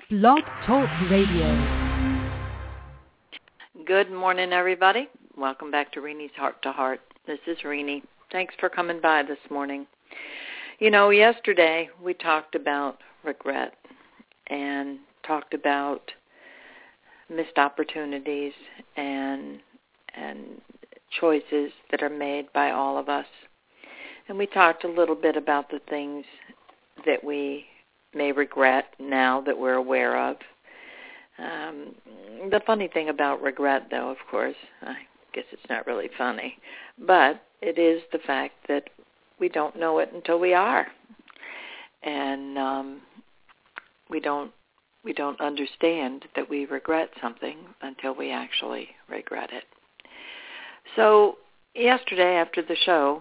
Blog Talk Radio. Good morning, everybody. Welcome back to Renee's Heart to Heart. This is Renee. Thanks for coming by this morning. You know, yesterday we talked about regret and talked about missed opportunities and choices that are made by all of us. And we talked a little bit about the things that we may regret now that we're aware of. The funny thing about regret, though, of course, I guess it's not really funny, but it is the fact that we don't know it until we are. And we don't understand that we regret something until we actually regret it. So yesterday after the show,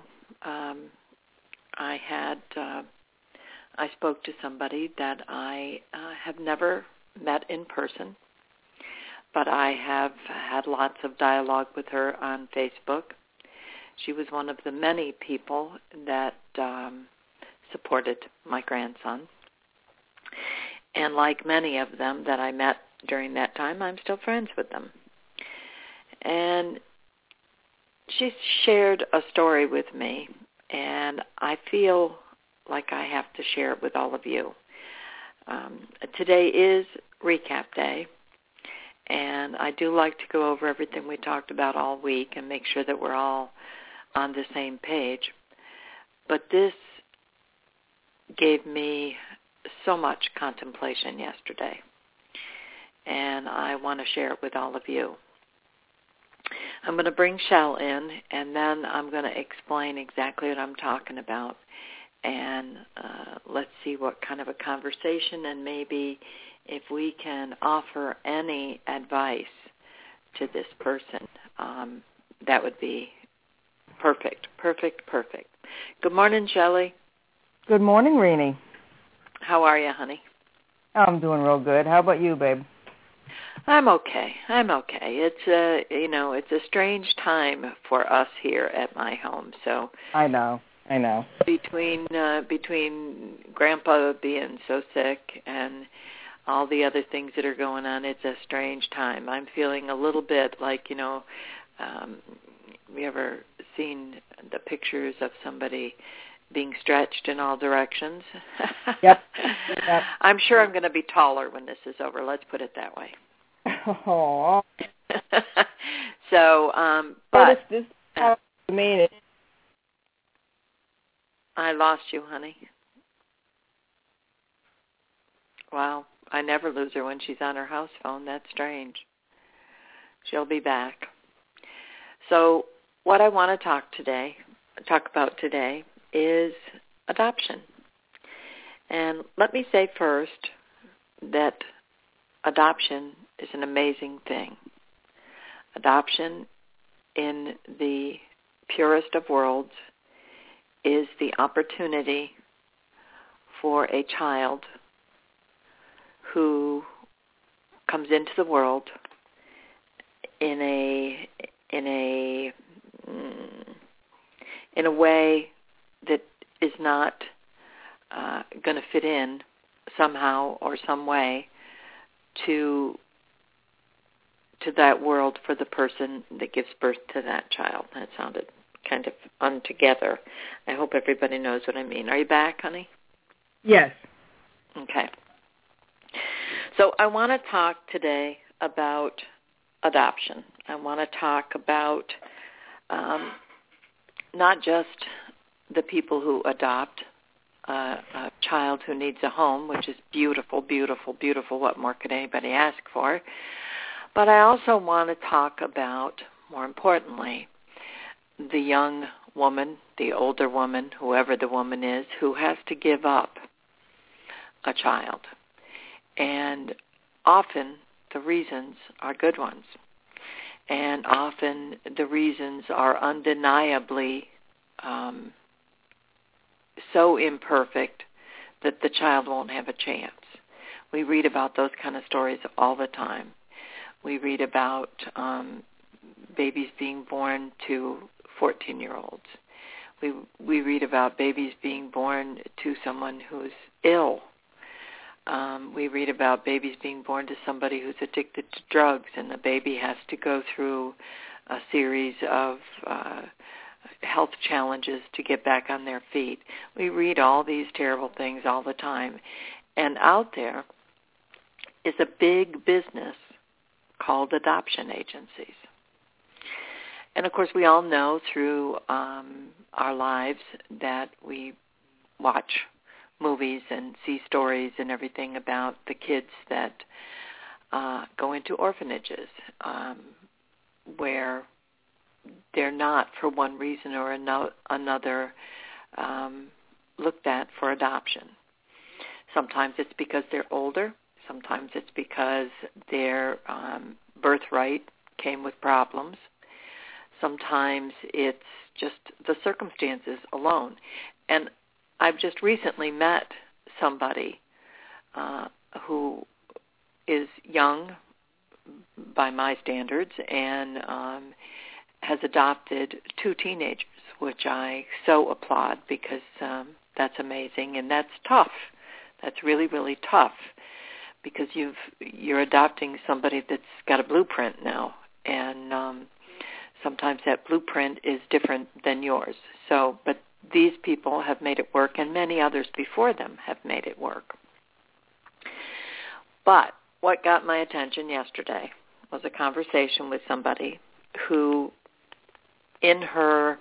I spoke to somebody that I have never met in person, but I have had lots of dialogue with her on Facebook. She was one of the many people that supported my grandson. And like many of them that I met during that time, I'm still friends with them. And she shared a story with me, and I feel like I have to share it with all of you. Today is recap day, and I do like to go over everything we talked about all week and make sure that we're all on the same page. But this gave me so much contemplation yesterday, and I want to share it with all of you. I'm going to bring Shell in, and then I'm going to explain exactly what I'm talking about. And let's see what kind of a conversation, and maybe if we can offer any advice to this person, that would be perfect. Good morning, Shelley. Good morning, Renee. How are you, honey? I'm doing real good. How about you, babe? I'm okay. It's a strange time for us here at my home. So I know. Between Grandpa being so sick and all the other things that are going on, it's a strange time. I'm feeling a little bit like, you ever seen the pictures of somebody being stretched in all directions? Yep. I'm sure I'm going to be taller when this is over. Let's put it that way. Aww. So, but this I mean it. I lost you, honey. Wow, I never lose her when she's on her house phone. That's strange. She'll be back. So what I want to talk about today is adoption. And let me say first that adoption is an amazing thing. Adoption, in the purest of worlds, is the opportunity for a child who comes into the world in a way that is not going to fit in somehow or some way to that world for the person that gives birth to that child. That sounded kind of untogether. I hope everybody knows what I mean. Are you back, honey? Yes. Okay. So I want to talk today about adoption. I want to talk about not just the people who adopt a child who needs a home, which is beautiful, beautiful, beautiful. What more could anybody ask for? But I also want to talk about, more importantly, the young woman, the older woman, whoever the woman is, who has to give up a child. And often the reasons are good ones. And often the reasons are undeniably so imperfect that the child won't have a chance. We read about those kind of stories all the time. We read about babies being born to 14-year-olds. We read about babies being born to someone who's ill. we read about babies being born to somebody who's addicted to drugs, and the baby has to go through a series of health challenges to get back on their feet. We read all these terrible things all the time. And out there is a big business called adoption agencies. And, of course, we all know through our lives that we watch movies and see stories and everything about the kids that go into orphanages where they're not, for one reason or another, looked at for adoption. Sometimes it's because they're older. Sometimes it's because their birthright came with problems. Sometimes it's just the circumstances alone. And I've just recently met somebody who is young by my standards and has adopted 2 teenagers, which I so applaud because that's amazing, and that's tough. That's really, really tough because you're adopting somebody that's got a blueprint now, and sometimes that blueprint is different than yours. So, but these people have made it work, and many others before them have made it work. But what got my attention yesterday was a conversation with somebody who, in her,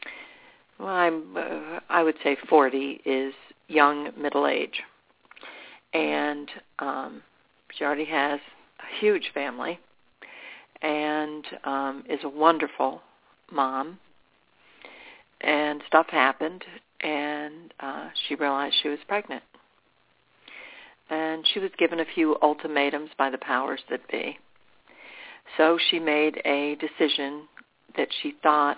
I would say 40, is young middle age. And she already has a huge family and is a wonderful mom. And stuff happened, and she realized she was pregnant. And she was given a few ultimatums by the powers that be. So she made a decision that she thought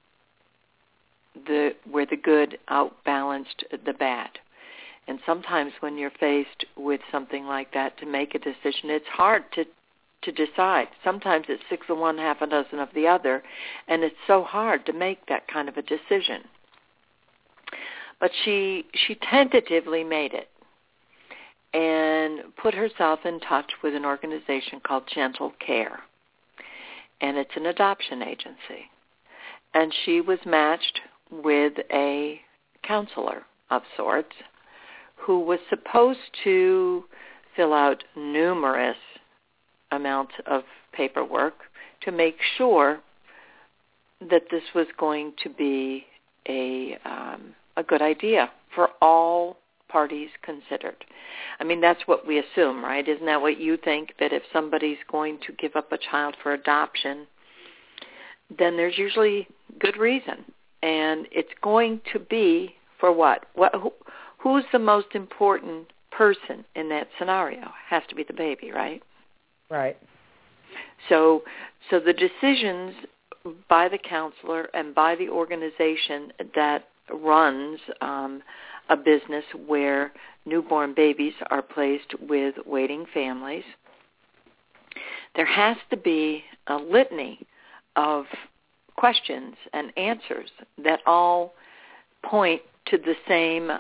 where the good outbalanced the bad. And sometimes when you're faced with something like that, to make a decision, it's hard to decide. Sometimes it's 6 of one, half a dozen of the other, and it's so hard to make that kind of a decision. But she tentatively made it and put herself in touch with an organization called Gentle Care, and it's an adoption agency. And she was matched with a counselor of sorts who was supposed to fill out numerous amounts of paperwork to make sure that this was going to be a good idea for all parties considered. I mean, that's what we assume, right? Isn't that what you think, that if somebody's going to give up a child for adoption, then there's usually good reason. And it's going to be for what? Who's the most important person in that scenario? Has to be the baby, right? Right. So the decisions by the counselor and by the organization that runs a business where newborn babies are placed with waiting families, there has to be a litany of questions and answers that all point to the same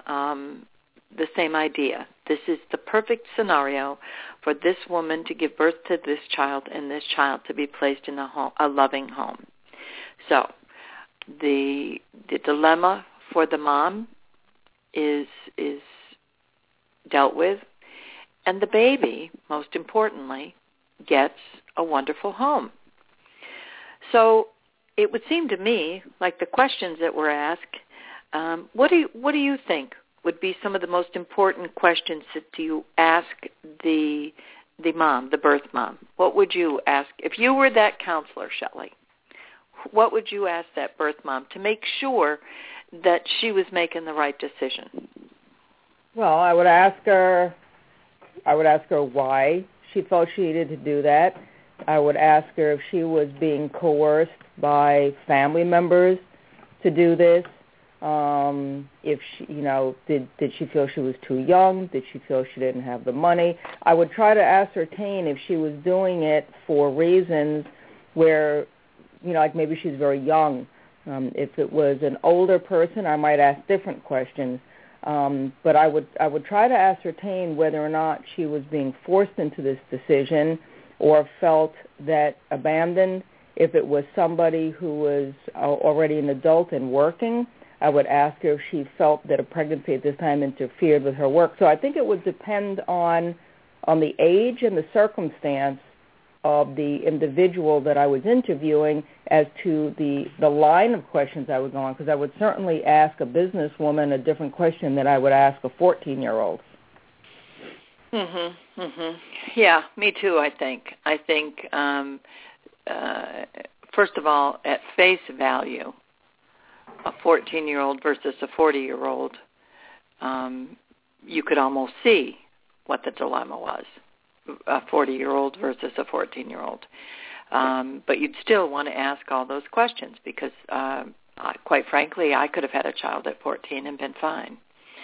idea. This is the perfect scenario for this woman to give birth to this child and this child to be placed in a loving home. So the dilemma for the mom is dealt with, and the baby, most importantly, gets a wonderful home. So it would seem to me like the questions that were asked, what do you think would be some of the most important questions that you ask the mom, the birth mom? What would you ask if you were that counselor, Shelley? What would you ask that birth mom to make sure that she was making the right decision? Well, I would ask her why she felt she needed to do that. I would ask her if she was being coerced by family members to do this. If she, did she feel she was too young? Did she feel she didn't have the money? I would try to ascertain if she was doing it for reasons where, like maybe she's very young. If it was an older person, I might ask different questions. But I would try to ascertain whether or not she was being forced into this decision or felt that abandoned. If it was somebody who was already an adult and working, I would ask her if she felt that a pregnancy at this time interfered with her work. So I think it would depend on the age and the circumstance of the individual that I was interviewing as to the line of questions I would go on, because I would certainly ask a businesswoman a different question than I would ask a 14-year-old. Yeah, me too, I think. First of all, at face value, a 14-year-old versus a 40-year-old, you could almost see what the dilemma was, a 40-year-old versus a 14-year-old. But you'd still want to ask all those questions because, quite frankly, I could have had a child at 14 and been fine.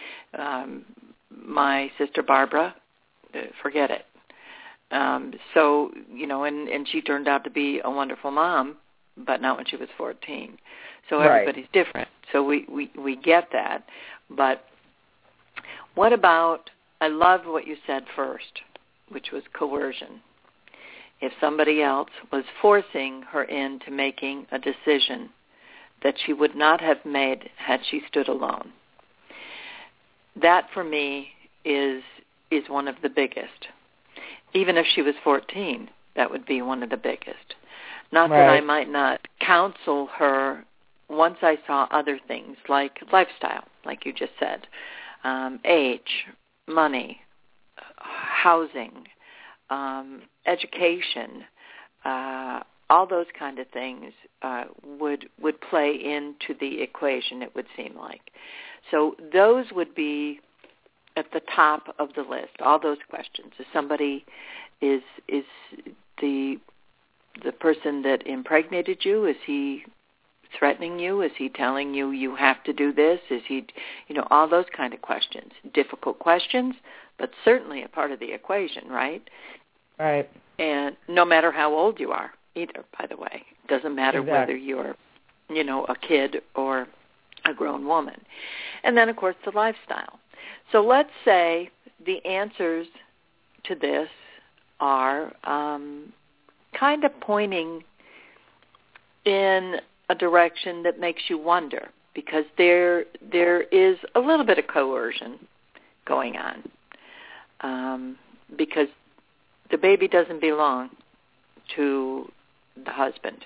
My sister Barbara, forget it. So, and she turned out to be a wonderful mom, but not when she was 14. So everybody's different. So we get that. But what about, I loved what you said first, which was coercion. If somebody else was forcing her into making a decision that she would not have made had she stood alone. That, for me, is one of the biggest. Even if she was 14, that would be one of the biggest. Not that I might not counsel her once I saw other things like lifestyle, like you just said, age, money, housing, education, all those kind of things would play into the equation, it would seem like. So those would be at the top of the list, all those questions. If somebody is the person that impregnated you, is he threatening you? Is he telling you you have to do this? Is he, all those kind of questions. Difficult questions, but certainly a part of the equation, right? Right. And no matter how old you are either, by the way. It doesn't matter whether you're, a kid or a grown woman. And then, of course, the lifestyle. So let's say the answers to this are kind of pointing in a direction that makes you wonder, because there is a little bit of coercion going on, because the baby doesn't belong to the husband.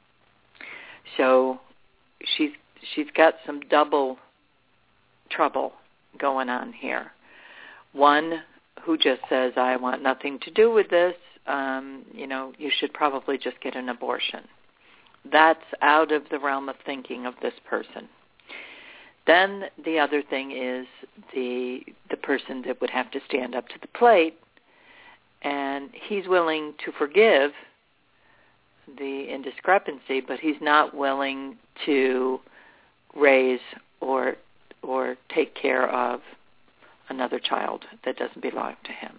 So she's got some double trouble going on here. One who just says, I want nothing to do with this, you should probably just get an abortion. That's out of the realm of thinking of this person. Then the other thing is the person that would have to stand up to the plate, and he's willing to forgive the indiscrepancy, but he's not willing to raise or take care of another child that doesn't belong to him.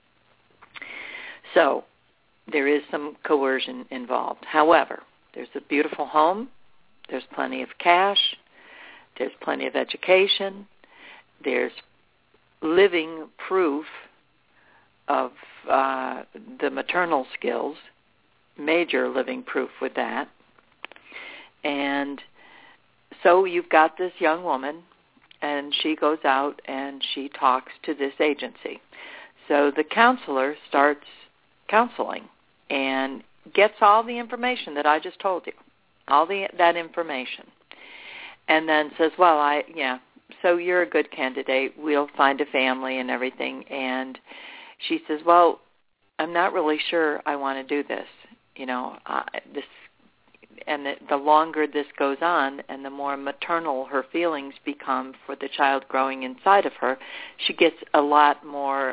So there is some coercion involved. However, there's a beautiful home, there's plenty of cash, there's plenty of education, there's living proof of the maternal skills, major living proof with that. And so you've got this young woman, and she goes out and she talks to this agency. So the counselor starts counseling and gets all the information that I just told you, that information, and then says, well, so you're a good candidate. We'll find a family and everything. And she says, well, I'm not really sure I want to do this. And the longer this goes on and the more maternal her feelings become for the child growing inside of her, she gets a lot more,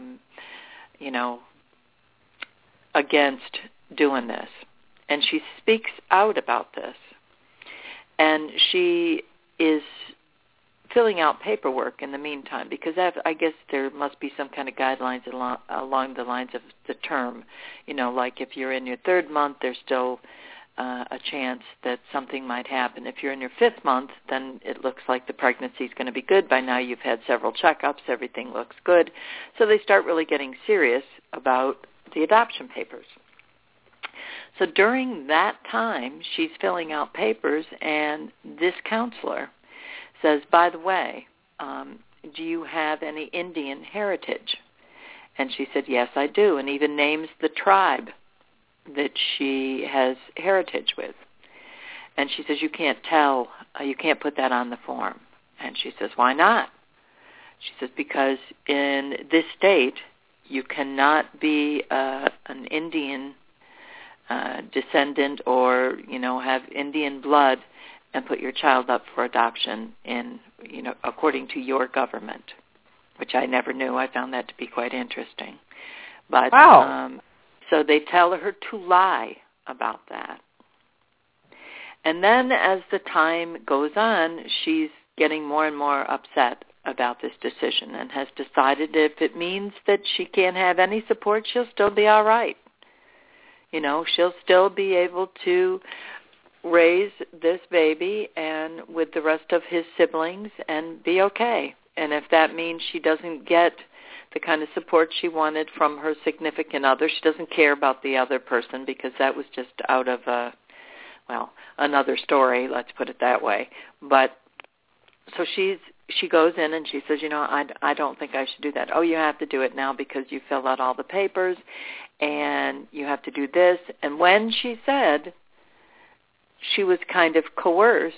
against doing this. And she speaks out about this. And she is filling out paperwork in the meantime, because I guess there must be some kind of guidelines along the lines of the term. Like if you're in your third month, there's still a chance that something might happen. If you're in your 5th month, then it looks like the pregnancy is going to be good. By now you've had several checkups. Everything looks good. So they start really getting serious about the adoption papers. So during that time, she's filling out papers, and this counselor says, by the way, do you have any Indian heritage? And she said, yes, I do, and even names the tribe that she has heritage with. And she says, you can't put that on the form. And she says, why not? She says, because in this state, you cannot be an Indian descendant or, have Indian blood and put your child up for adoption according to your government, which I never knew. I found that to be quite interesting. But wow. So they tell her to lie about that. And then as the time goes on, she's getting more and more upset about this decision and has decided if it means that she can't have any support, she'll still be all right. She'll still be able to raise this baby and with the rest of his siblings and be okay. And if that means she doesn't get the kind of support she wanted from her significant other, she doesn't care about the other person because that was just out of another story, let's put it that way. But so she goes in and she says, I don't think I should do that. Oh, you have to do it now because you filled out all the papers and you have to do this. And when she said she was kind of coerced,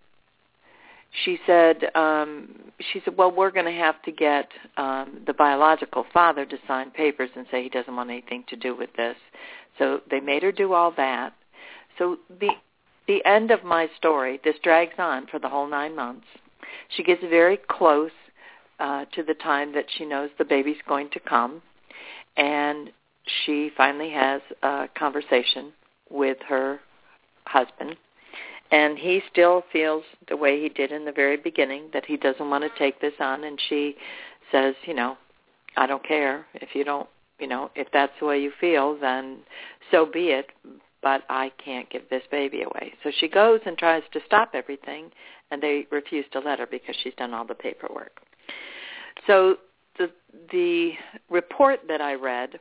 she said, well, we're going to have to get the biological father to sign papers and say he doesn't want anything to do with this. So they made her do all that. So the end of my story, this drags on for the whole 9 months. She gets very close to the time that she knows the baby's going to come, and she finally has a conversation with her husband, and he still feels the way he did in the very beginning, that he doesn't want to take this on, and she says, I don't care. If you don't, if that's the way you feel, then so be it, but I can't give this baby away. So she goes and tries to stop everything, and they refuse to let her because she's done all the paperwork. So the report that I read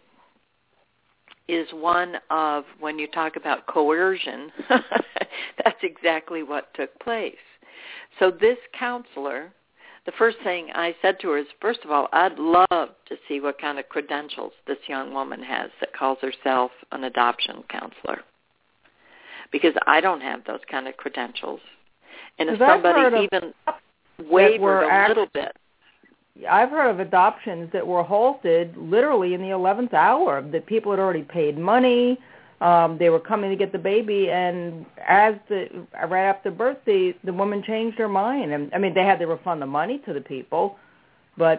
is one of, when you talk about coercion, that's exactly what took place. So this counselor, the first thing I said to her is, first of all, I'd love to see what kind of credentials this young woman has that calls herself an adoption counselor, because I don't have those kind of credentials. And if somebody even wavered a little bit. I've heard of adoptions that were halted literally in the 11th hour, that people had already paid money. They were coming to get the baby, and right after birth, the woman changed her mind. And I mean, they had to refund the money to the people, but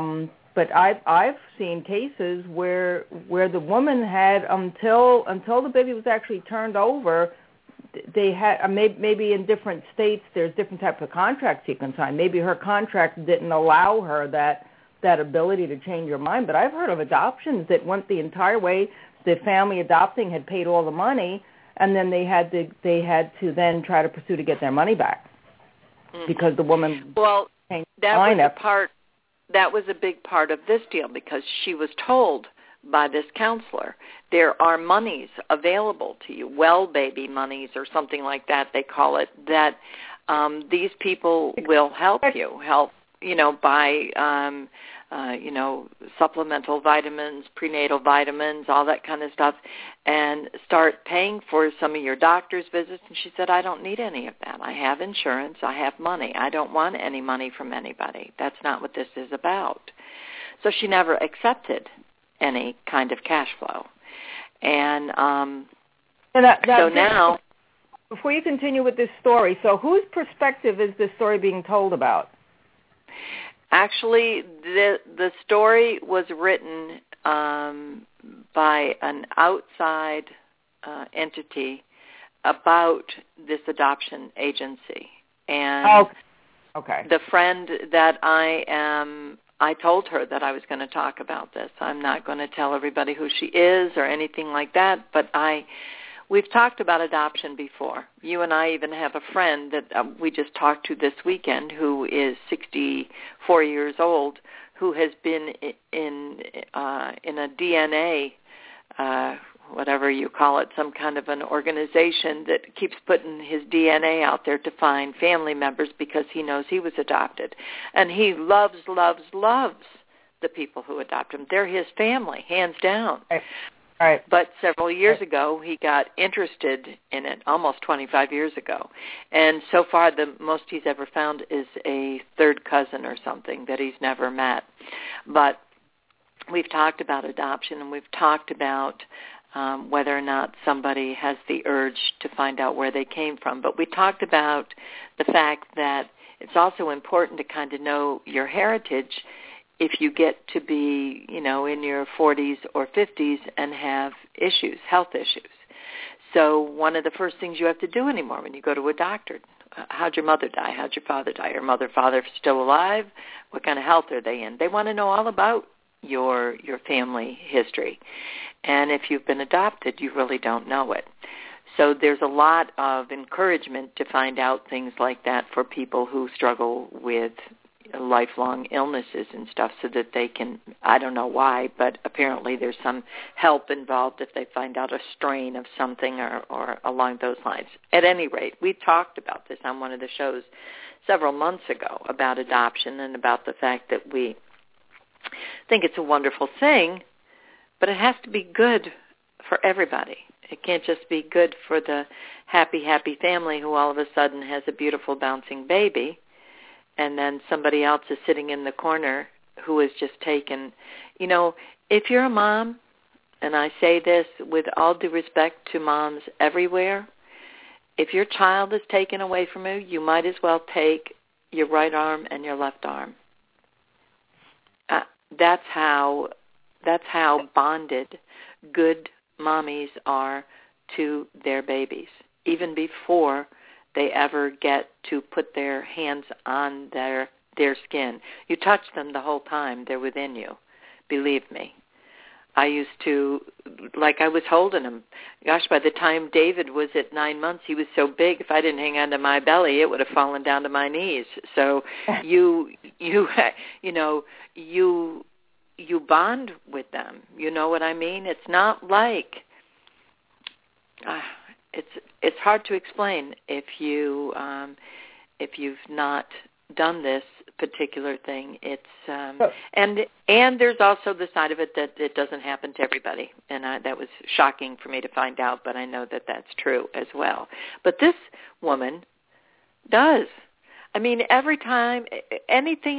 I've seen cases where the woman had until the baby was actually turned over. They had maybe in different states there's different types of contracts you can sign. Maybe her contract didn't allow her that ability to change her mind. But I've heard of adoptions that went the entire way. The family adopting had paid all the money, and then they had to then try to pursue to get their money back because the woman changed her mind. That was a big part of this deal, because she was told by this counselor, there are monies available to you, well baby monies or something like that they call it, that these people will help buy supplemental vitamins, prenatal vitamins, all that kind of stuff, and start paying for some of your doctor's visits. And she said, I don't need any of that. I have insurance. I have money. I don't want any money from anybody. That's not what this is about. So she never accepted any kind of cash flow. And so now... Before you continue with this story, so whose perspective is this story being told about? Actually, the story was written by an outside entity about this adoption agency. And the friend that I told her that I was going to talk about this. I'm not going to tell everybody who she is or anything like that, but I We've talked about adoption before. You and I even have a friend that we just talked to this weekend who is 64 years old, who has been in a DNA, whatever you call it, some kind of an organization that keeps putting his DNA out there to find family members because he knows he was adopted. And he loves, loves, loves the people who adopt him. They're his family, hands down. Right. But several years ago, he got interested in it, almost 25 years ago. And so far, the most he's ever found is a third cousin or something that he's never met. But we've talked about adoption, and we've talked about whether or not somebody has the urge to find out where they came from. But we talked about the fact that it's also important to kind of know your heritage if you get to be, in your 40s or 50s and have issues, health issues. So one of the first things you have to do anymore when you go to a doctor, how'd your mother die? How'd your father die? Your mother, father still alive? What kind of health are they in? They want to know all about your family history. And if you've been adopted, you really don't know it. So there's a lot of encouragement to find out things like that for people who struggle with lifelong illnesses and stuff so that they can, I don't know why, but apparently there's some help involved if they find out a strain of something or along those lines. At any rate, we talked about this on one of the shows several months ago about adoption and about the fact that we think it's a wonderful thing, but it has to be good for everybody. It can't just be good for the happy, happy family who all of a sudden has a beautiful bouncing baby, and then somebody else is sitting in the corner who is just taken. If you're a mom, and I say this with all due respect to moms everywhere, if your child is taken away from you, you might as well take your right arm and your left arm. That's how bonded good mommies are to their babies, even before they ever get to put their hands on their skin. You touch them the whole time. They're within you. Believe me. I used to, like I was holding him. Gosh, by the time David was at 9 months, he was so big, if I didn't hang on to my belly, it would have fallen down to my knees. So you bond with them. You know what I mean? It's not like, it's hard to explain if you've not done this particular thing. It's and there's also the side of it that it doesn't happen to everybody, and that was shocking for me to find out, but I know that that's true as well. But this woman does. I mean, every time anything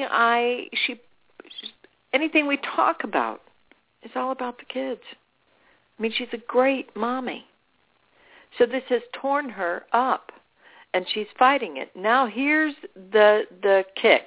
we talk about is all about the kids. I mean, she's a great mommy. So this has torn her up, and she's fighting it. Now here's the kick.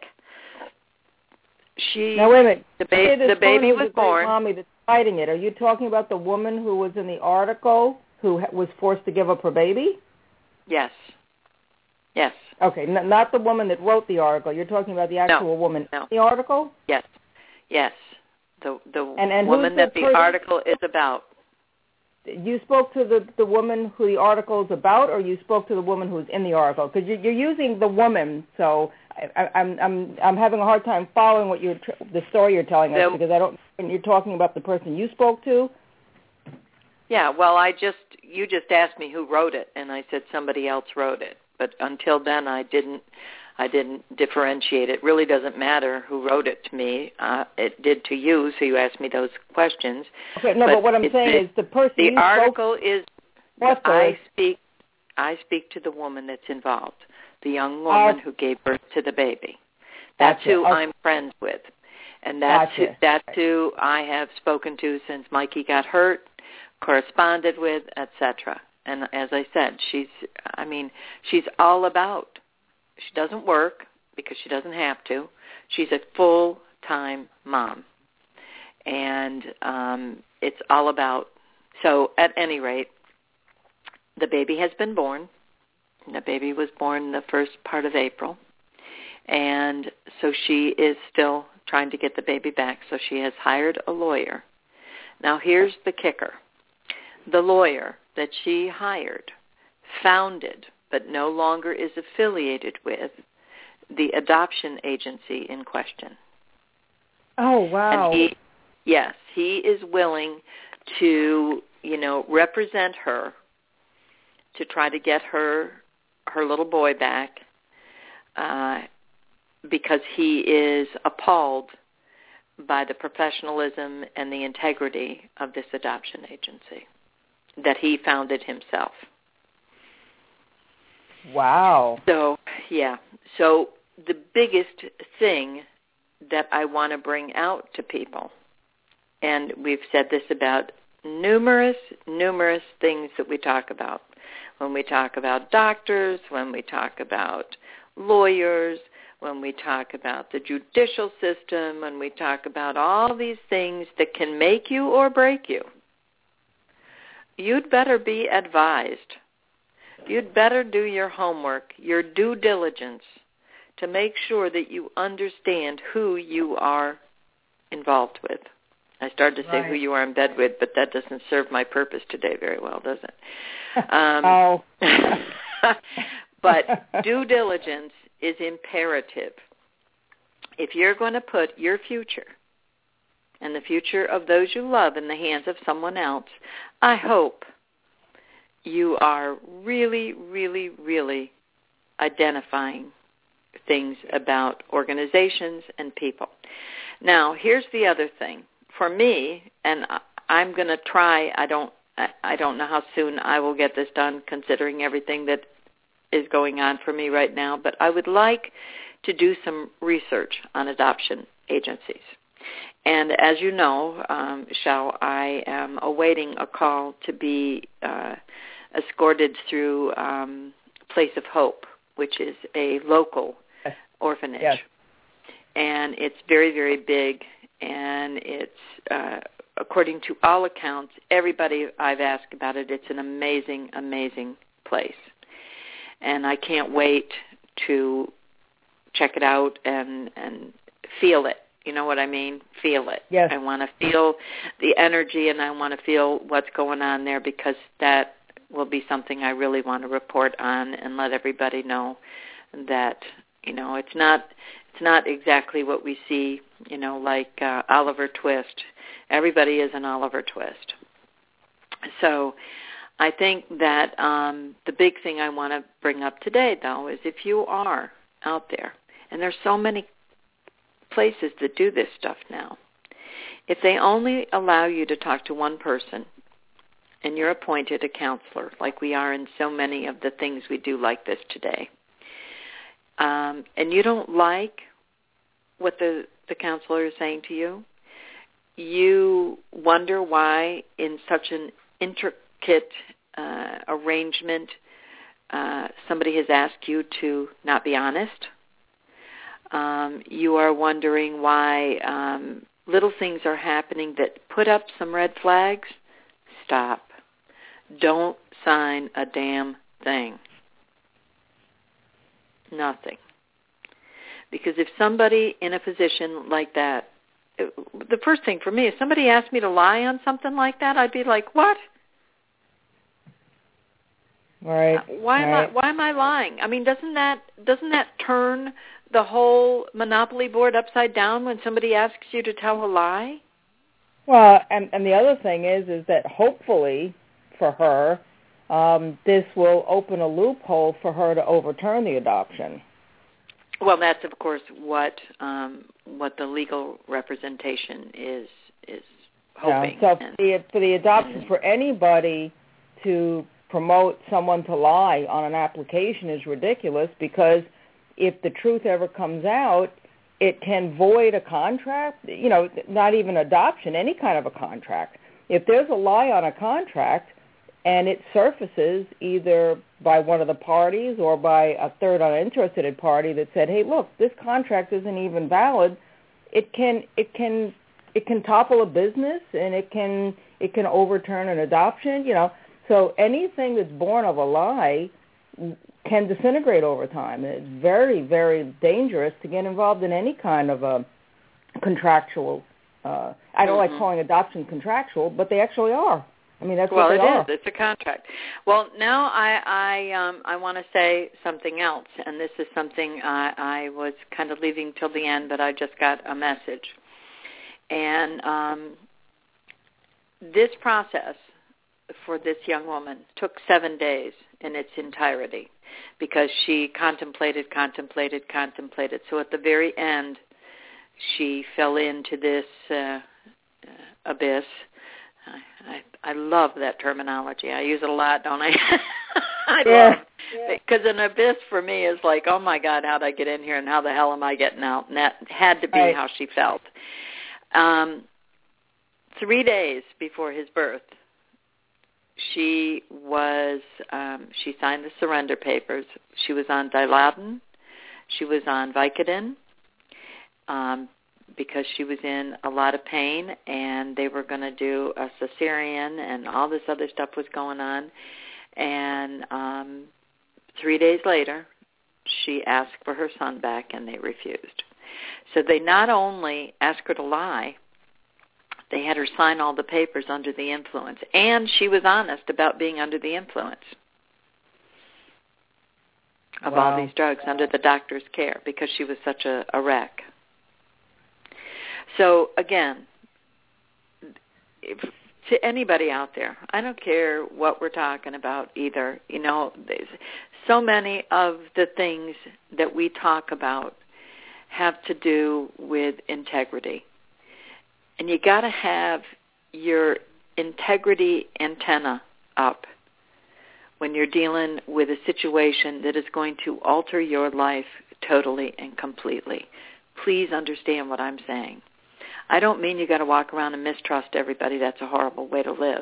Now wait a minute. The baby was born. Mommy that's fighting it. Are you talking about the woman who was in the article who was forced to give up her baby? Yes. Yes. Okay, not the woman that wrote the article. You're talking about the actual woman in the article? Yes. Yes. The and woman that the article is about. You spoke to the woman who the article is about, or you spoke to the woman who's in the article? Because you're using the woman, so I'm having a hard time following what the story you're telling us, because I don't. When you're talking about the person you spoke to. Yeah, well, you just asked me who wrote it, and I said somebody else wrote it. But until then, I didn't differentiate. It really doesn't matter who wrote it to me. It did to you, so you asked me those questions. Okay, no, but what I'm saying is the person the you article spoke is. I speak to the woman that's involved, the young woman who gave birth to the baby. That's who I'm friends with, and that's who I have spoken to since Mikey got hurt, corresponded with, etc. And as I said, she's all about. She doesn't work because she doesn't have to. She's a full-time mom. And it's all about, so at any rate, the baby has been born. The baby was born the first part of April. And so she is still trying to get the baby back. So she has hired a lawyer. Now here's the kicker. The lawyer that she hired, founded, but no longer is affiliated with the adoption agency in question. Oh, wow. And he is willing to, represent her to try to get her little boy back because he is appalled by the professionalism and the integrity of this adoption agency that he founded himself. Wow. So the biggest thing that I want to bring out to people, and we've said this about numerous things that we talk about. When we talk about doctors, when we talk about lawyers, when we talk about the judicial system, when we talk about all these things that can make you or break you, you'd better be advised. You'd better do your homework, your due diligence, to make sure that you understand who you are involved with. I started to say who you are in bed with, but that doesn't serve my purpose today very well, does it? But due diligence is imperative. If you're going to put your future and the future of those you love in the hands of someone else, I hope you are really, really, really identifying things about organizations and people. Now, here's the other thing. For me, and I'm going to try, I don't know how soon I will get this done considering everything that is going on for me right now, but I would like to do some research on adoption agencies. And as you know, Shell, I am awaiting a call to be escorted through Place of Hope, which is a local orphanage. Yes. And it's very, very big, and it's, according to all accounts, everybody I've asked about it, it's an amazing, amazing place. And I can't wait to check it out and feel it. You know what I mean? Feel it. Yes. I want to feel the energy, and I want to feel what's going on there, because that will be something I really want to report on and let everybody know that, it's not exactly what we see, like Oliver Twist. Everybody is an Oliver Twist. So I think that the big thing I want to bring up today, though, is if you are out there, and there's so many places that do this stuff now, if they only allow you to talk to one person and you're appointed a counselor, like we are in so many of the things we do like this today, and you don't like what the counselor is saying to you, you wonder why in such an intricate arrangement somebody has asked you to not be honest. You are wondering why little things are happening that put up some red flags. Stop. Don't sign a damn thing. Nothing. Because if somebody in a position like that, the first thing for me, if somebody asked me to lie on something like that, I'd be like, what? Right. Why am I lying? I mean, doesn't that turn the whole monopoly board upside down when somebody asks you to tell a lie? Well, and the other thing is that hopefully for her, this will open a loophole for her to overturn the adoption. Well, that's of course what the legal representation is hoping. Yeah, so for the adoption, for anybody to promote someone to lie on an application is ridiculous, because if the truth ever comes out, it can void a contract, not even adoption, any kind of a contract. If there's a lie on a contract and it surfaces either by one of the parties or by a third uninterested party that said, hey, look, this contract isn't even valid, it can topple a business, and it can overturn an adoption, So anything that's born of a lie can disintegrate over time. And it's very, very dangerous to get involved in any kind of a contractual. I don't like calling adoption contractual, but they actually are. I mean, that's well, what they are. Well, it is. It's a contract. Well, now I want to say something else, and this is something I was kind of leaving till the end, but I just got a message. And this process for this young woman took 7 days in its entirety because she contemplated. So at the very end, she fell into this abyss. I love that terminology. I use it a lot, don't I? Love it. Because an abyss for me is like, oh, my God, how'd I get in here and how the hell am I getting out? And that had to be how she felt. 3 days before his birth, she signed the surrender papers. She was on Dilaudid. She was on Vicodin. Because she was in a lot of pain, and they were going to do a cesarean, and all this other stuff was going on. And 3 days later, she asked for her son back, and they refused. So they not only asked her to lie, they had her sign all the papers under the influence, and she was honest about being under the influence of all these drugs under the doctor's care because she was such a wreck. So, again, to anybody out there, I don't care what we're talking about either. You know, so many of the things that we talk about have to do with integrity. And you got to have your integrity antenna up when you're dealing with a situation that is going to alter your life totally and completely. Please understand what I'm saying. I don't mean you got to walk around and mistrust everybody. That's a horrible way to live.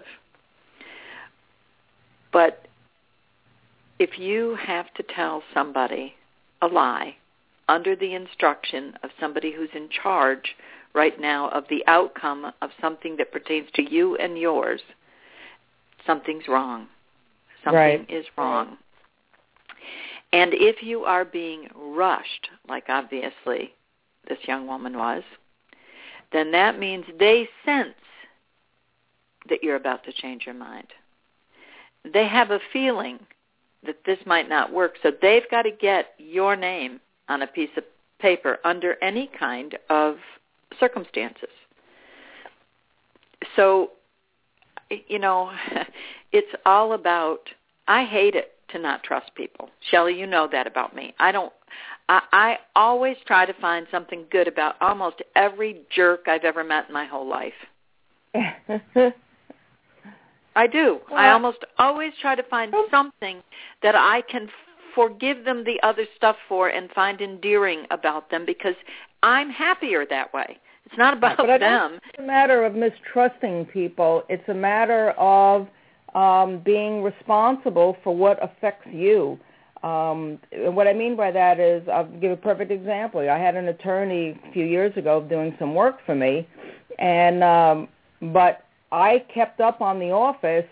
But if you have to tell somebody a lie under the instruction of somebody who's in charge right now of the outcome of something that pertains to you and yours, something's wrong. Something is wrong. And if you are being rushed, like obviously this young woman was, then that means they sense that you're about to change your mind. They have a feeling that this might not work, so they've got to get your name on a piece of paper under any kind of circumstances. So, you know, it's all about, I hate it to not trust people. Shelley, you know that about me. I always try to find something good about almost every jerk I've ever met in my whole life. I do. Well, I almost always try to find something that I can forgive them the other stuff for and find endearing about them because I'm happier that way. It's not about them. It's a matter of mistrusting people. It's a matter of being responsible for what affects you. What I mean by that is, I'll give a perfect example. I had an attorney a few years ago doing some work for me, and but I kept up on the office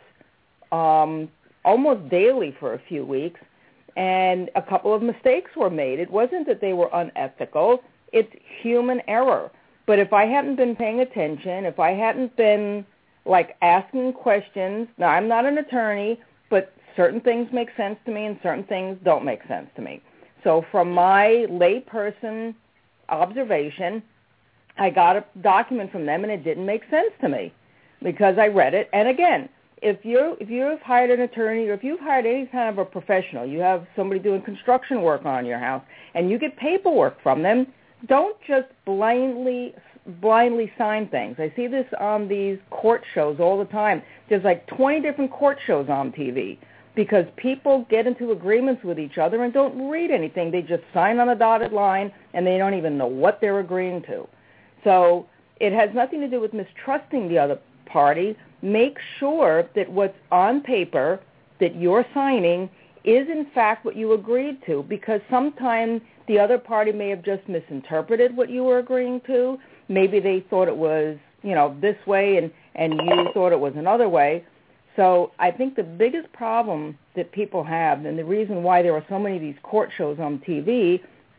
almost daily for a few weeks, and a couple of mistakes were made. It wasn't that they were unethical. It's human error. But if I hadn't been paying attention, if I hadn't been, like, asking questions, now I'm not an attorney, but certain things make sense to me and certain things don't make sense to me. So from my layperson observation, I got a document from them and it didn't make sense to me because I read it. And again, if you've hired an attorney or if you've hired any kind of a professional, you have somebody doing construction work on your house and you get paperwork from them, don't just blindly sign things. I see this on these court shows all the time. There's like 20 different court shows on TV because people get into agreements with each other and don't read anything. They just sign on a dotted line and they don't even know what they're agreeing to. So it has nothing to do with mistrusting the other party. Make sure that what's on paper that you're signing is in fact what you agreed to, because sometimes the other party may have just misinterpreted what you were agreeing to. Maybe they thought it was, this way and you thought it was another way. So I think the biggest problem that people have, and the reason why there are so many of these court shows on TV,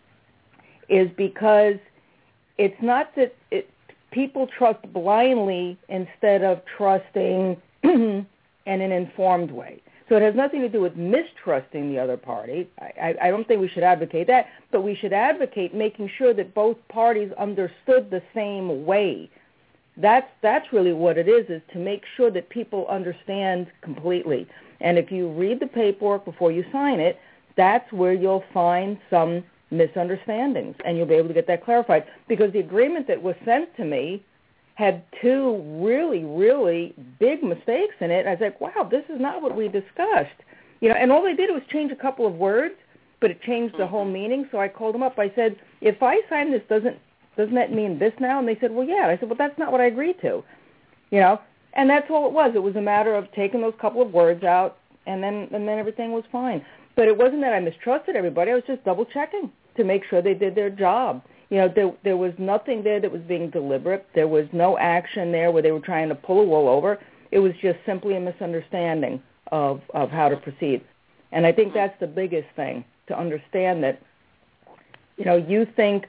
is because it's not that people trust blindly instead of trusting and an informed way. So it has nothing to do with mistrusting the other party. I don't think we should advocate that, but we should advocate making sure that both parties understood the same way. That's really what it is to make sure that people understand completely. And if you read the paperwork before you sign it, that's where you'll find some misunderstandings, and you'll be able to get that clarified. Because the agreement that was sent to me had two really, really big mistakes in it. I was like, wow, this is not what we discussed. And all they did was change a couple of words, but it changed the whole meaning. So I called them up. I said, if I sign this, doesn't that mean this now? And they said, well, yeah. I said, well, that's not what I agreed to. And that's all it was. It was a matter of taking those couple of words out, and then everything was fine. But it wasn't that I mistrusted everybody. I was just double-checking to make sure they did their job. There was nothing there that was being deliberate. There was no action there where they were trying to pull a wool over. It was just simply a misunderstanding of how to proceed. And I think that's the biggest thing, to understand that, you think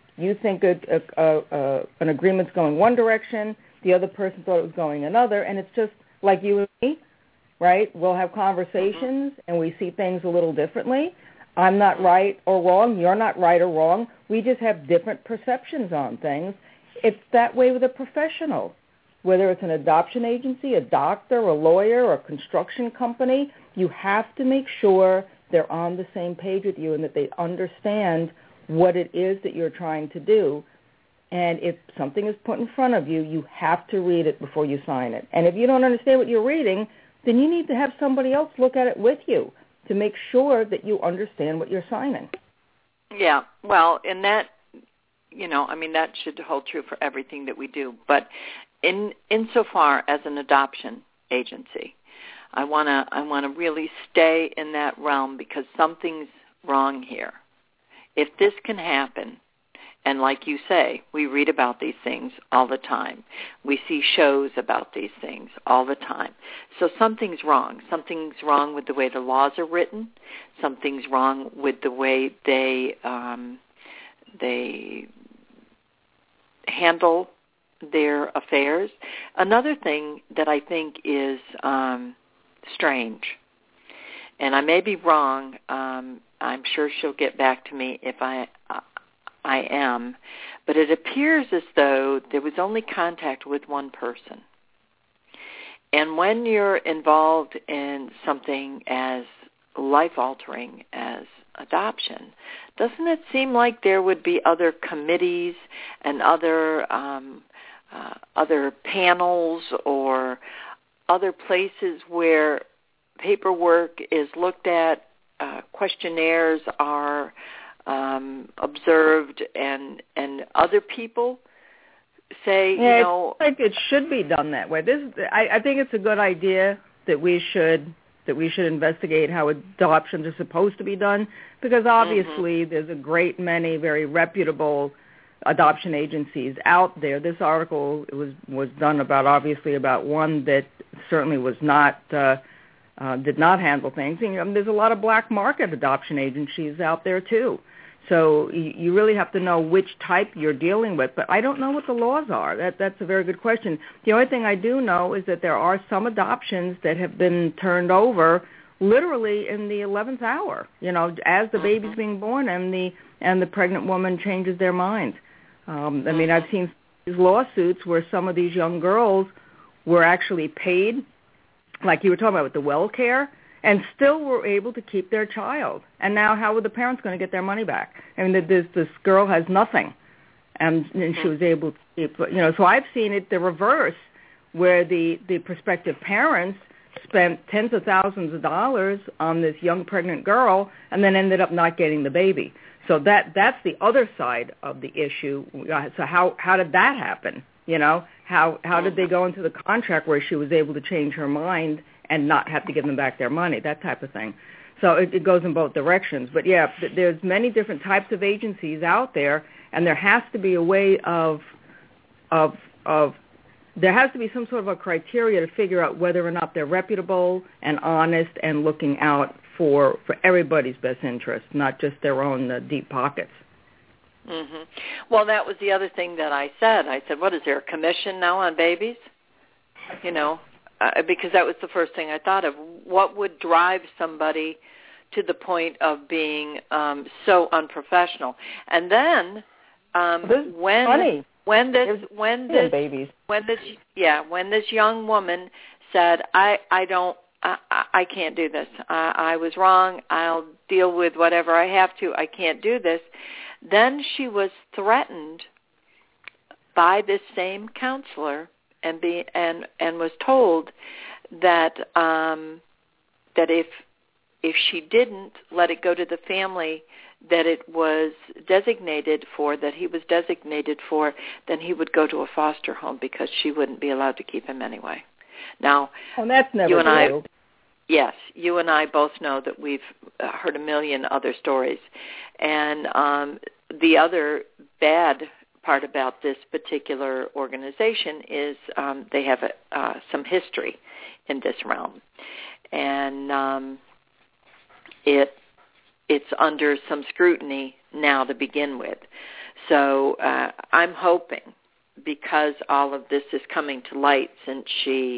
an agreement's going one direction, the other person thought it was going another, and it's just like you and me, right? We'll have conversations, and we see things a little differently. I'm not right or wrong. You're not right or wrong. We just have different perceptions on things. It's that way with a professional, whether it's an adoption agency, a doctor, a lawyer, or a construction company. You have to make sure they're on the same page with you and that they understand what it is that you're trying to do. And if something is put in front of you, you have to read it before you sign it. And if you don't understand what you're reading, then you need to have somebody else look at it with you to make sure that you understand what you're signing. Yeah, well, and that, that should hold true for everything that we do. But insofar as an adoption agency, I want to really stay in that realm, because something's wrong here. If this can happen, and like you say, we read about these things all the time. We see shows about these things all the time. So something's wrong. Something's wrong with the way the laws are written. Something's wrong with the way they handle their affairs. Another thing that I think is strange, and I may be wrong, I'm sure she'll get back to me if I am, but it appears as though there was only contact with one person. And when you're involved in something as life-altering as adoption, doesn't it seem like there would be other committees and other panels or other places where paperwork is looked at, questionnaires are observed, and other people say, I think it should be done that way. I think it's a good idea that we should investigate how adoptions are supposed to be done, because obviously there's a great many very reputable adoption agencies out there. This article was done about one that certainly was not did not handle things. And there's a lot of black market adoption agencies out there too. So you really have to know which type you're dealing with. But I don't know what the laws are. That's a very good question. The only thing I do know is that there are some adoptions that have been turned over literally in the 11th hour, as the baby's being born and the pregnant woman changes their mind. I've seen these lawsuits where some of these young girls were actually paid, like you were talking about with the well care, and still were able to keep their child. And now how are the parents going to get their money back? This girl has nothing, and she was able to keep, So I've seen it the reverse, where the prospective parents spent tens of thousands of dollars on this young pregnant girl and then ended up not getting the baby. So that's the other side of the issue. So how did that happen? How did they go into the contract where she was able to change her mind and not have to give them back their money, that type of thing. So it goes in both directions. But, yeah, there's many different types of agencies out there, and there has to be a way of there has to be some sort of a criteria to figure out whether or not they're reputable and honest and looking out for everybody's best interest, not just their own deep pockets. Mm-hmm. Well, that was the other thing that I said. I said, what, is there a commission now on babies? because that was the first thing I thought of. What would drive somebody to the point of being so unprofessional? And then when this young woman said, I can't do this. I was wrong. I'll deal with whatever I have to. I can't do this. Then she was threatened by this same counselor and was told that that if she didn't let it go to the family that it was designated for, then he would go to a foster home because she wouldn't be allowed to keep him anyway. Now, that's never true. Yes, you and I both know that we've heard a million other stories. And the other bad part about this particular organization is they have some history in this realm. And it's under some scrutiny now to begin with. So I'm hoping, because all of this is coming to light since she,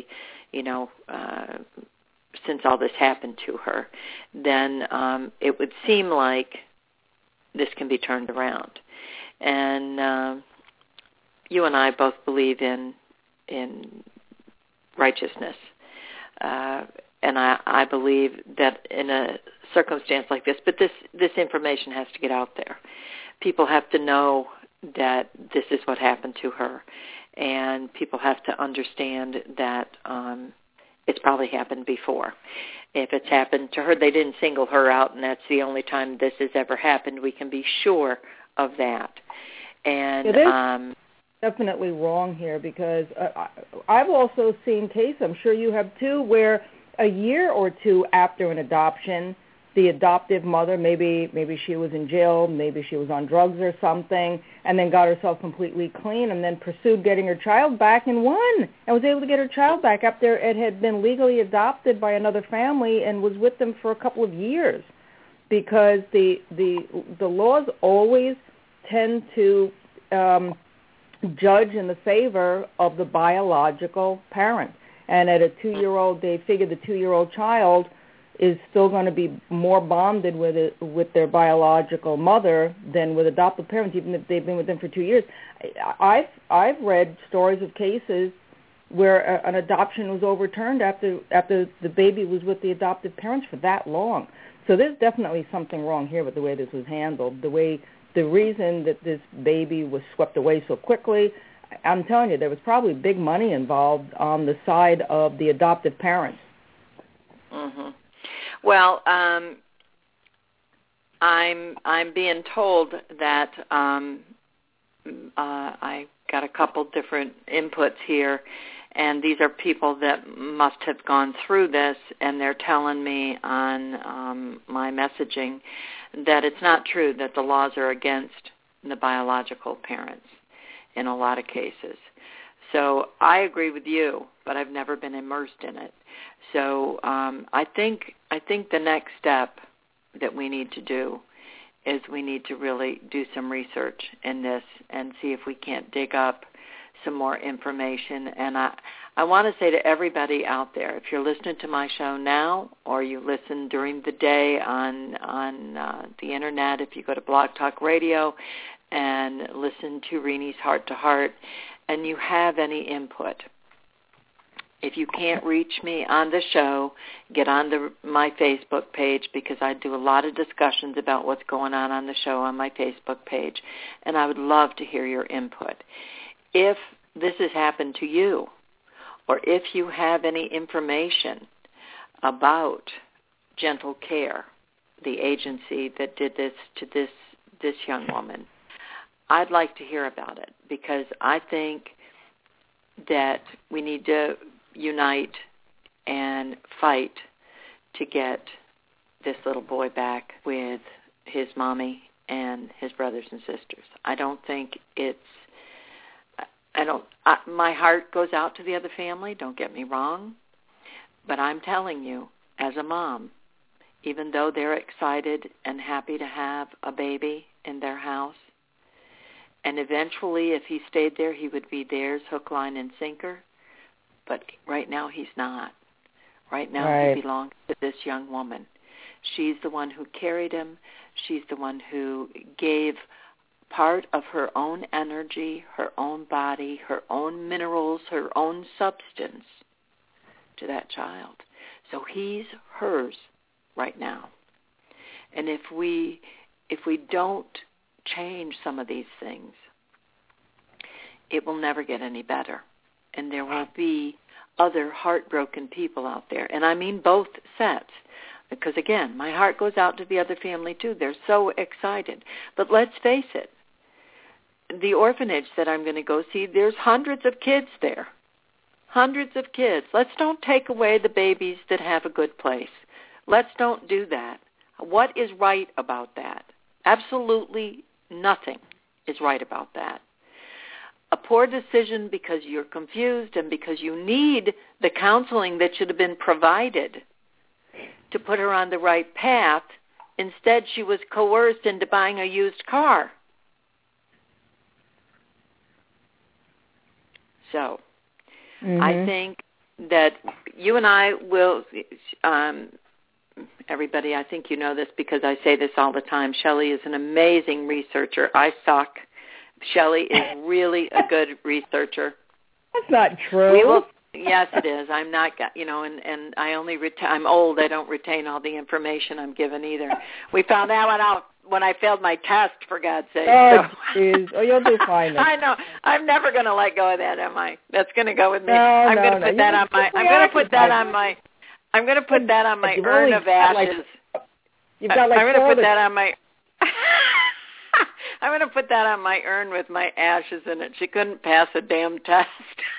since all this happened to her, then it would seem like this can be turned around. And you and I both believe in righteousness. And I believe that in a circumstance like this, but this information has to get out there. People have to know that this is what happened to her, and people have to understand that it's probably happened before. If it's happened to her, they didn't single her out, and that's the only time this has ever happened. We can be sure of that. And it is definitely wrong here, because I've also seen cases, I'm sure you have too, where a year or two after an adoption, the adoptive mother, maybe she was in jail, maybe she was on drugs or something, and then got herself completely clean and then pursued getting her child back and won, and was able to get her child back after it had been legally adopted by another family and was with them for a couple of years, because the laws always tend to judge in the favor of the biological parent. And at a 2-year-old, they figure the 2-year-old child is still going to be more bonded with their biological mother than with adoptive parents, even if they've been with them for 2 years. I've read stories of cases where an adoption was overturned after the baby was with the adoptive parents for that long. So there's definitely something wrong here with the way this was handled, the reason that this baby was swept away so quickly. I'm telling you, there was probably big money involved on the side of the adoptive parents. Mm-hmm. Well, I'm being told that I got a couple different inputs here, and these are people that must have gone through this, and they're telling me on my messaging that it's not true that the laws are against the biological parents in a lot of cases. So I agree with you, but I've never been immersed in it. So I think the next step that we need to do is we need to really do some research in this and see if we can't dig up some more information. And I want to say to everybody out there, if you're listening to my show now, or you listen during the day on the internet, if you go to Blog Talk Radio and listen to Renee's Heart to Heart, and you have any input, if you can't reach me on the show, get on my Facebook page, because I do a lot of discussions about what's going on the show on my Facebook page, and I would love to hear your input. If this has happened to you, or if you have any information about Gentle Care, the agency that did this to this young woman, I'd like to hear about it, because I think that we need to unite and fight to get this little boy back with his mommy and his brothers and sisters. My heart goes out to the other family, don't get me wrong, but I'm telling you, as a mom, even though they're excited and happy to have a baby in their house, and eventually if he stayed there, he would be theirs hook, line, and sinker, but right now he's not. Right now Right. he belongs to this young woman. She's the one who carried him. She's the one who gave part of her own energy, her own body, her own minerals, her own substance to that child. So he's hers right now. And if we don't change some of these things, it will never get any better. And there will be other heartbroken people out there. And I mean both sets. Because, again, my heart goes out to the other family, too. They're so excited. But let's face it, the orphanage that I'm going to go see, there's hundreds of kids there. Hundreds of kids. Let's don't take away the babies that have a good place. Let's don't do that. What is right about that? Absolutely nothing is right about that. A poor decision because you're confused and because you need the counseling that should have been provided to put her on the right path. Instead, she was coerced into buying a used car. So I think that you and I will, everybody, I think you know this because I say this all the time, Shelley is an amazing researcher. I suck. Shelley is really a good researcher. That's not true. We will. Yes, it is. I'm not, and I only I'm old. I don't retain all the information I'm given either. We found that one out when I failed my test, for God's sake. Oh, jeez. Oh, you'll do fine. I know. I'm never going to let go of that, am I? That's going to go with me. I'm going to put that on my. I'm going to put that on my. I'm going to put that on my urn of ashes. You've got I'm going to put that on my. I'm going to put that on my urn with my ashes in it. She couldn't pass a damn test.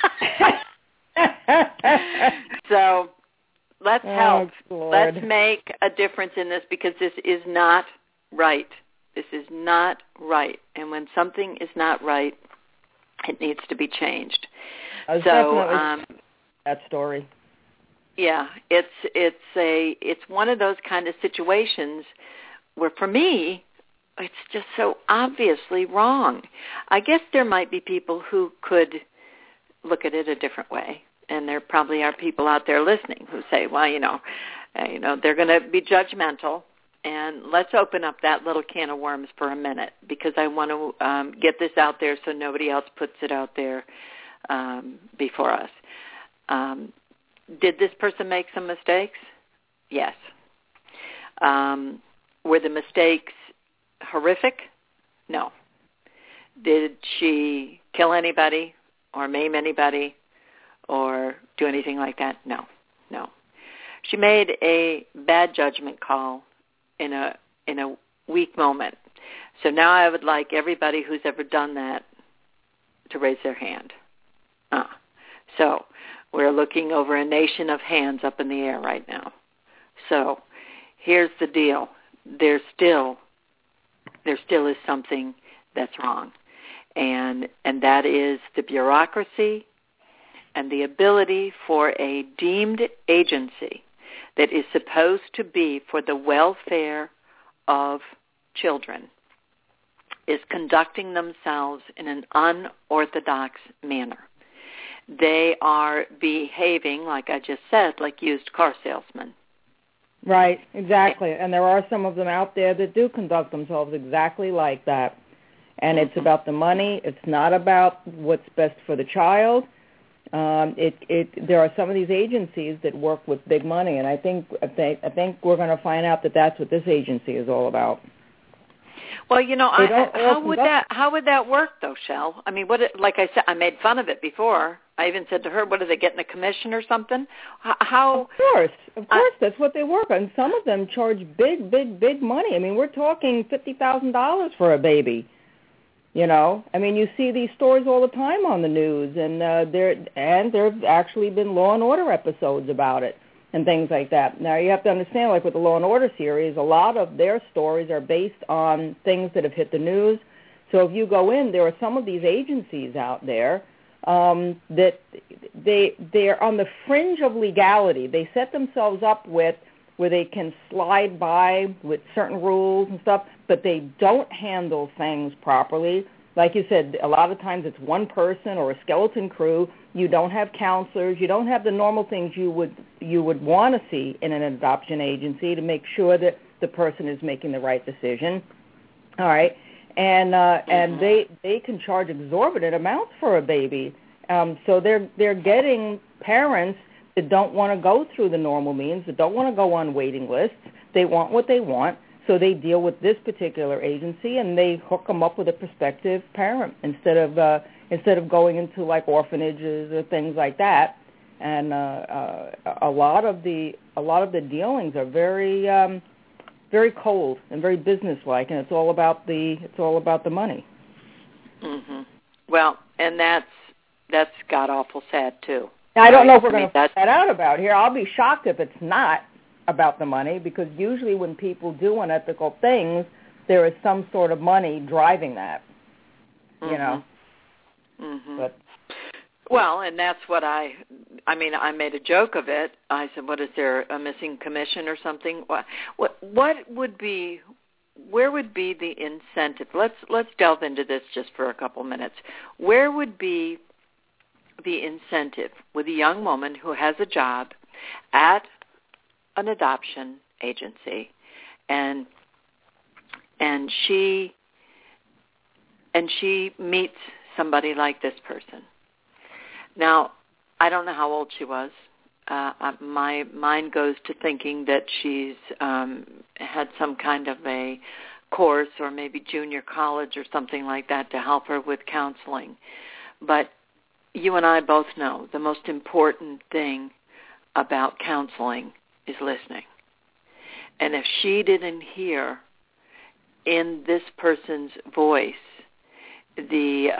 So let's help. Lord. Let's make a difference in this because this is not right. This is not right. And when something is not right, it needs to be changed. So that story. Yeah, it's one of those kind of situations where for me it's just so obviously wrong. I guess there might be people who could look at it a different way. And there probably are people out there listening who say, well, they're going to be judgmental. And let's open up that little can of worms for a minute because I want to get this out there so nobody else puts it out there before us. Did this person make some mistakes? Yes. Were the mistakes horrific? No. Did she kill anybody or maim anybody or do anything like that? No. She made a bad judgment call in a weak moment. So now I would like everybody who's ever done that to raise their hand. So we're looking over a nation of hands up in the air right now. So here's the deal. There still is something that's wrong. And that is the bureaucracy and the ability for a deemed agency that is supposed to be for the welfare of children is conducting themselves in an unorthodox manner. They are behaving, like I just said, like used car salesmen. Right, exactly. And there are some of them out there that do conduct themselves exactly like that. And it's about the money. It's not about what's best for the child. There are some of these agencies that work with big money, and I think we're going to find out that that's what this agency is all about. Well, how would that work though, Shell? I mean, like I said, I made fun of it before. I even said to her, "What, are they getting a commission or something?" How? Of course, that's what they work on. Some of them charge big money. I mean, we're talking $50,000 for a baby. I mean, you see these stories all the time on the news, and there've actually been Law and Order episodes about it and things like that. Now, you have to understand, like with the Law and Order series, a lot of their stories are based on things that have hit the news. So if you go in, there are some of these agencies out there that they're on the fringe of legality. They set themselves up where they can slide by with certain rules and stuff, but they don't handle things properly. like you said, a lot of times it's one person or a skeleton crew. You don't have counselors. You don't have the normal things you would want to see in an adoption agency to make sure that the person is making the right decision. All right, and they can charge exorbitant amounts for a baby. So they're getting parents that don't want to go through the normal means, that don't want to go on waiting lists. They want what they want. So they deal with this particular agency, and they hook them up with a prospective parent instead of going into like orphanages or things like that. And a lot of the dealings are very very cold and very businesslike, and it's all about the money. Mhm. Well, and that's god awful sad too. Now, I don't know if we're going to find that out about here. I'll be shocked if it's not about the money, because usually when people do unethical things, there is some sort of money driving that. Mm-hmm. You know. Mm-hmm. But well, and that's what I made a joke of it. I said, "What is there, a missing commission or something?" What would be? Where would be the incentive? Let's delve into this just for a couple minutes. Where would be the incentive with a young woman who has a job at an adoption agency, and she meets somebody like this person? Now, I don't know how old she was. My mind goes to thinking that she's had some kind of a course or maybe junior college or something like that to help her with counseling. But you and I both know the most important thing about counseling is listening. And if she didn't hear in this person's voice the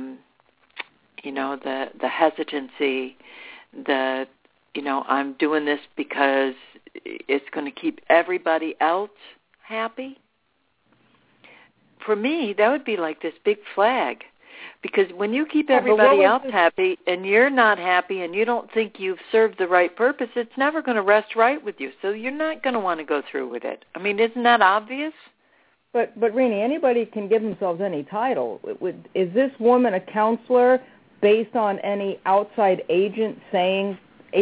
hesitancy, I'm doing this because it's going to keep everybody else happy. For me, that would be like this big flag. Because when you keep everybody else happy and you're not happy and you don't think you've served the right purpose, it's never going to rest right with you. So you're not going to want to go through with it. I mean, isn't that obvious? But Renee, anybody can give themselves any title. Is this woman a counselor based on any outside agency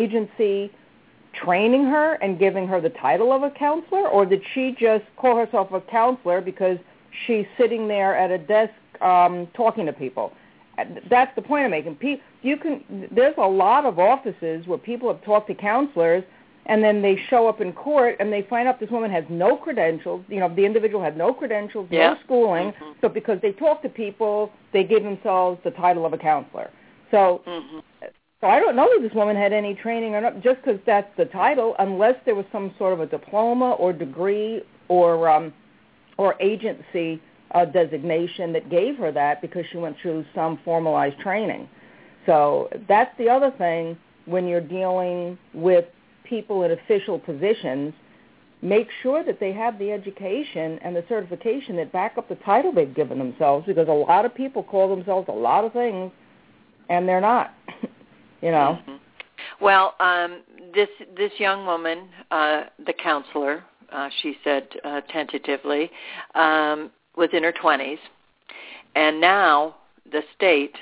training her and giving her the title of a counselor? Or did she just call herself a counselor because she's sitting there at a desk talking to people? That's the point I'm making. There's a lot of offices where people have talked to counselors, and then they show up in court and they find out this woman has no credentials. The individual had no credentials, no schooling. Mm-hmm. So because they talk to people, they give themselves the title of a counselor. So, So I don't know that this woman had any training or not, just because that's the title, unless there was some sort of a diploma or degree or agency designation that gave her that because she went through some formalized training. So that's the other thing when you're dealing with people in official positions. Make sure that they have the education and the certification that back up the title they've given themselves, because a lot of people call themselves a lot of things and they're not. Mm-hmm. Well, this young woman, the counselor, she said tentatively, was in her 20s, and now the state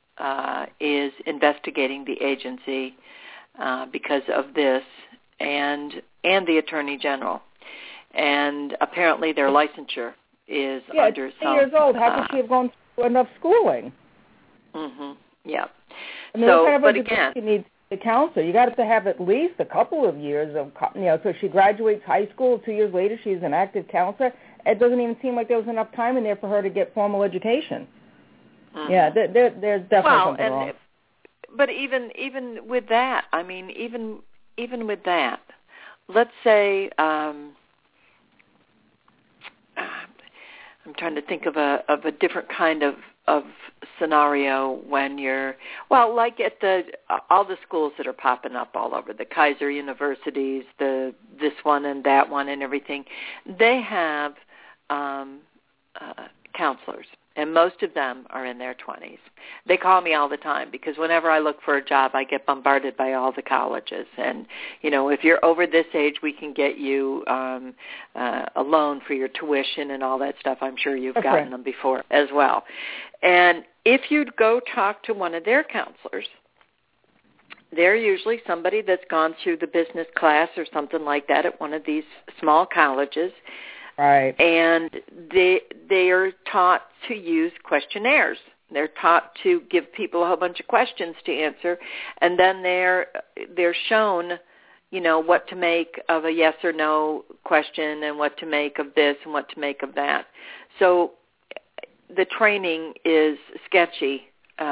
is investigating the agency because of this, and the Attorney General, and apparently their licensure is under some. years old. How could she have gone through enough schooling? Mm-hmm. Yeah. I mean, what kind of education needs the counselor? You got to have at least a couple of years of, so she graduates high school, 2 years later she's an active counselor. It doesn't even seem like there was enough time in there for her to get formal education. Mm-hmm. Yeah, there's definitely something wrong. But even with that, I mean, even with that, let's say I'm trying to think of a different kind of scenario when you're, like at all the schools that are popping up all over, the Kaiser universities, this one and that one and everything, they have counselors. and most of them are in their 20s. They call me all the time because whenever I look for a job, I get bombarded by all the colleges. And, if you're over this age, we can get you a loan for your tuition and all that stuff. I'm sure you've gotten them before as well. And if you'd go talk to one of their counselors, they're usually somebody that's gone through the business class or something like that at one of these small colleges. Right. And they are taught to use questionnaires. They're taught to give people a whole bunch of questions to answer, and then they're shown, what to make of a yes or no question and what to make of this and what to make of that. So the training is sketchy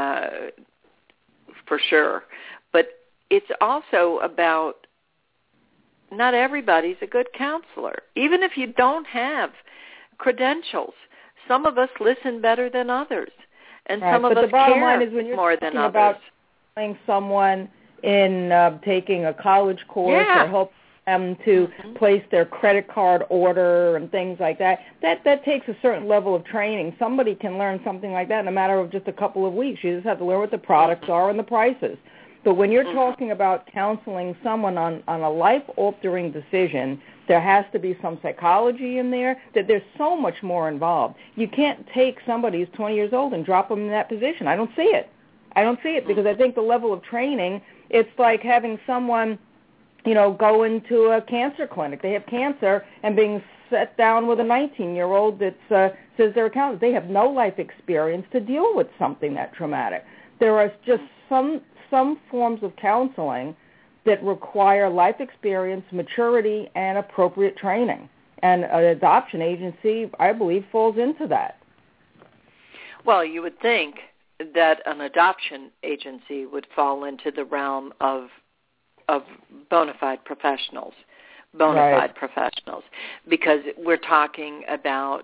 for sure. But it's also about not everybody's a good counselor. Even if you don't have credentials, some of us listen better than others, and some of us care line is when you're more than others. About telling someone in taking a college course or help them to place their credit card order and things like that, that takes a certain level of training. Somebody can learn something like that in a matter of just a couple of weeks. You just have to learn what the products are and the prices. But when you're talking about counseling someone on a life-altering decision, there has to be some psychology in there, that there's so much more involved. You can't take somebody who's 20 years old and drop them in that position. I don't see it. Because I think the level of training, it's like having someone, go into a cancer clinic. They have cancer and being set down with a 19-year-old that says they're a counselor. They have no life experience to deal with something that traumatic. There are just some forms of counseling that require life experience, maturity, and appropriate training. And an adoption agency, I believe, falls into that. Well, you would think that an adoption agency would fall into the realm of bona fide professionals, because we're talking about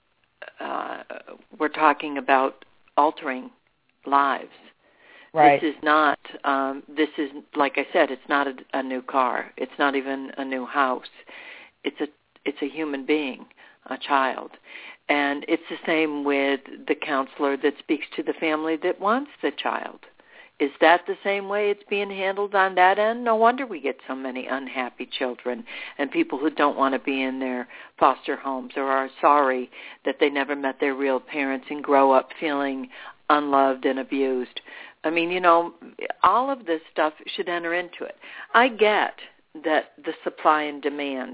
altering lives. Right. This is like I said, it's not a new car. It's not even a new house. It's a human being, a child. And it's the same with the counselor that speaks to the family that wants the child. Is that the same way it's being handled on that end? No wonder we get so many unhappy children and people who don't want to be in their foster homes or are sorry that they never met their real parents and grow up feeling unloved and abused. I mean, all of this stuff should enter into it. I get that the supply and demand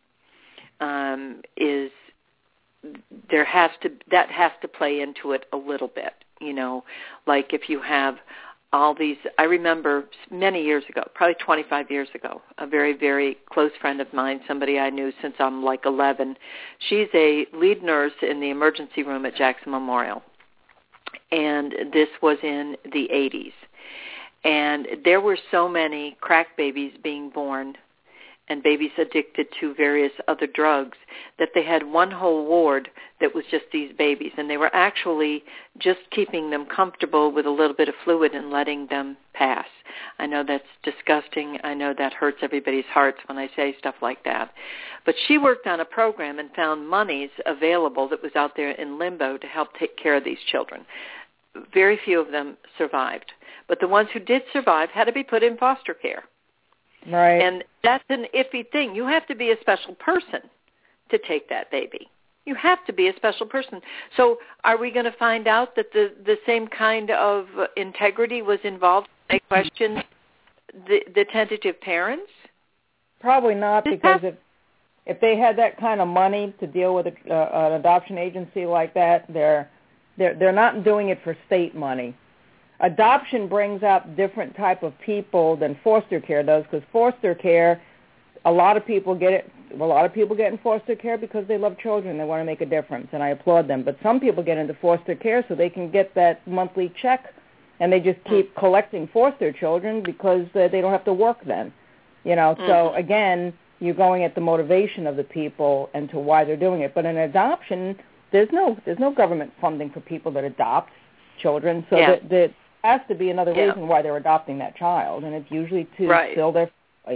that has to play into it a little bit. Like if you have all these, I remember many years ago, probably 25 years ago, a very, very close friend of mine, somebody I knew since I'm like 11. She's a lead nurse in the emergency room at Jackson Memorial. And this was in the 80s. And there were so many crack babies being born and babies addicted to various other drugs that they had one whole ward that was just these babies. And they were actually just keeping them comfortable with a little bit of fluid and letting them pass. I know that's disgusting. I know that hurts everybody's hearts when I say stuff like that. But she worked on a program and found monies available that was out there in limbo to help take care of these children. Very few of them survived. But the ones who did survive had to be put in foster care. Right. And that's an iffy thing. You have to be a special person to take that baby. You have to be a special person. So are we going to find out that the same kind of integrity was involved? They question the tentative parents? Probably not, because if they had that kind of money to deal with an adoption agency like that, they're not doing it for state money. Adoption brings out different type of people than foster care does, because foster care, a lot of people get it. A lot of people get in foster care because they love children. They want to make a difference, and I applaud them. But some people get into foster care so they can get that monthly check, and they just keep collecting foster children because they don't have to work then. So again, you're going at the motivation of the people and to why they're doing it. But in adoption, there's no government funding for people that adopt children, so there has to be another reason why they're adopting that child, and it's usually to fill their family.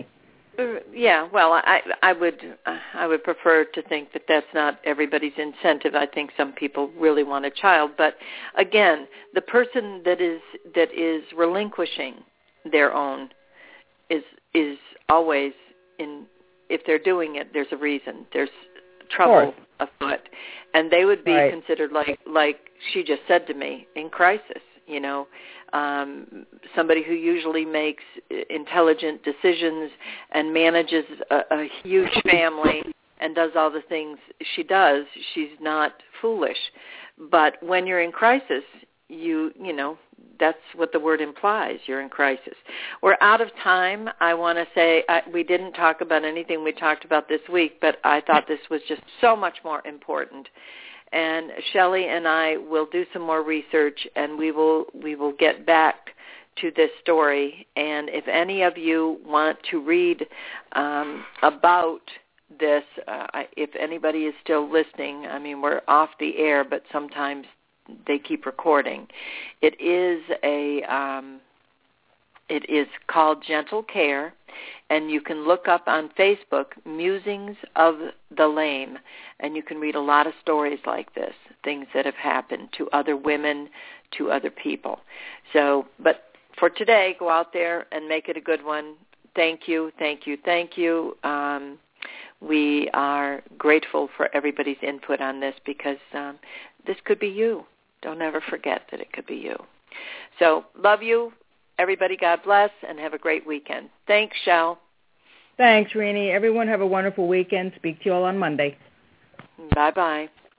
Yeah, well, I would prefer to think that that's not everybody's incentive. I think some people really want a child, but again, the person that is relinquishing their own is always in. If they're doing it, there's a reason. There's trouble afoot, and they would be considered like she just said to me, in crisis. Somebody who usually makes intelligent decisions and manages a huge family and does all the things she does, she's not foolish. But when you're in crisis, you know, that's what the word implies. You're in crisis. We're out of time. I want to say we didn't talk about anything we talked about this week, but I thought this was just so much more important. And Shelley and I will do some more research, and we will get back to this story. And if any of you want to read about this, if anybody is still listening, I mean, we're off the air, but sometimes they keep recording. It is called Gentle Care, and you can look up on Facebook Musings of the Lame, and you can read a lot of stories like this, things that have happened to other women, to other people. So, but for today, go out there and make it a good one. Thank you, thank you, thank you. We are grateful for everybody's input on this because this could be you. Don't ever forget that it could be you. So, love you. Everybody, God bless, and have a great weekend. Thanks, Shell. Thanks, Renee. Everyone have a wonderful weekend. Speak to you all on Monday. Bye-bye.